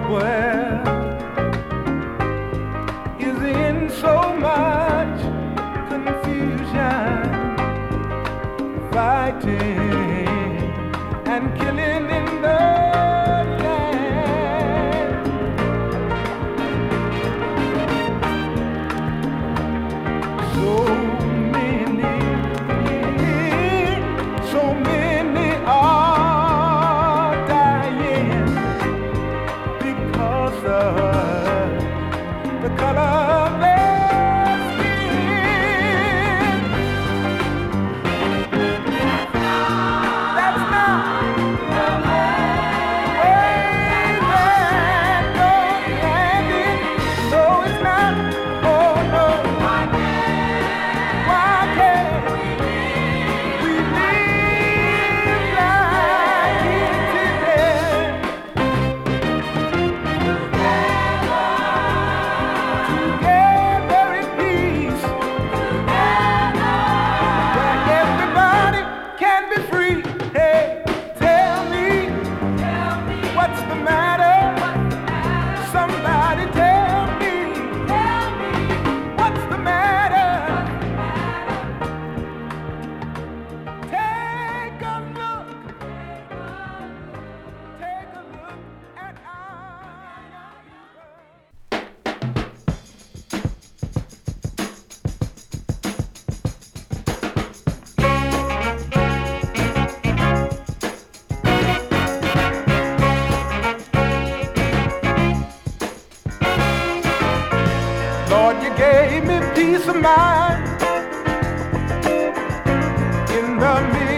world is in so much confusion, fighting and killing in the land. So many are dying because of the color of their skin. That's not the way that goes landing. So it's not, oh no. Why can't we live like it today? Together in peace, where everybody can be free. Hey, tell me what's the matter? Somebody tell me what's the matter? Take a look at our young people. Lord, you gave me peace of mind in the midst